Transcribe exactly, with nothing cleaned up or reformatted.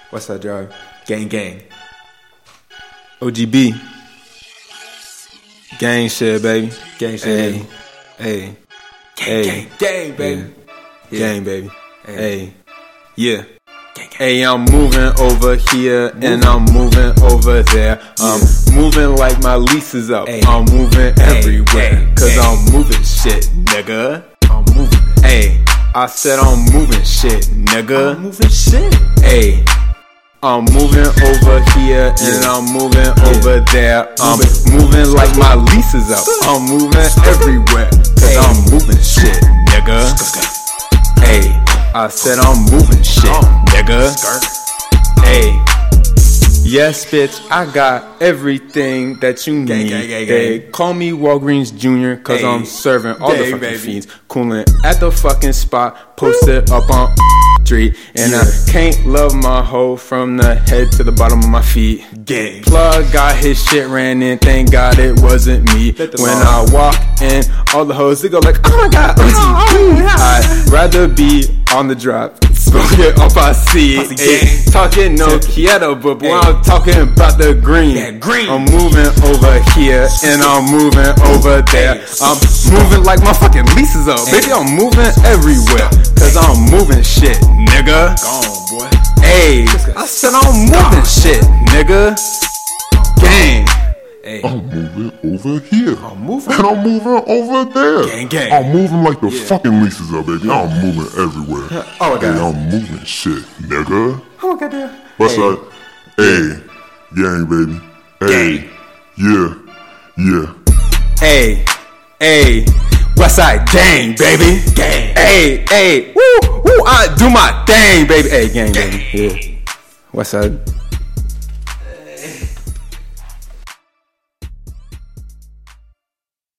What's that drive? Gang, gang. O G B. Gang shit, baby. Gang shit, Hey, baby. hey, Gang, hey. gang, gang, baby. Yeah. Gang, baby. Hey. Hey, yeah. Gang, gang. Hey, I'm moving over here and I'm moving over there. I'm moving like my lease is up. Hey. I'm moving Hey, everywhere. hey, Cause hey. I'm moving shit, nigga. I'm moving. Hey, I said I'm moving shit, nigga. I'm moving shit. Hey, I'm moving over here and Yeah. I'm moving over there. I'm Moving. moving like my lease is up. I'm moving everywhere. Cause Hey. I'm moving shit, nigga. Hey, I said I'm moving shit, nigga. Hey, yes, bitch, I got everything that you Gang, need. gang, gang, They gang. call me Walgreens Junior Cause Hey. I'm serving all the Gang, fucking baby. fiends. Cooling at the fucking spot, posted up on street. And Yeah. I can't love my hoe from the head to the bottom of my feet. Gang. Plug got his shit ran in, thank God it wasn't me. Let the When law. I walk in, all the hoes, they go like, oh my God, I'd rather be on the drop, smoking off I see. Pussy Ay, gang. talking no Kieto, but when Ay. I'm talking about the green, That green. I'm moving over here and I'm moving over there. Ay. I'm moving like my fucking lease is up. Baby, I'm moving everywhere. Cause I'm moving shit, nigga. Gone, boy. Hey, I said I'm moving shit, nigga. Gang. Hey. I'm moving over here. I'm moving. And I'm moving over there. Gang, gang. I'm moving like the Yeah. fucking leases up, baby. I'm moving everywhere. Oh my God. Hey, I'm moving shit, nigga. Oh my God. What's Hey. that? Hey, gang, baby. Hey, Gang. yeah, yeah. Hey, hey, Westside gang, baby. Gang. Hey, hey, woo, woo, I do my thing, baby. Hey, gang, baby. Yeah. Westside.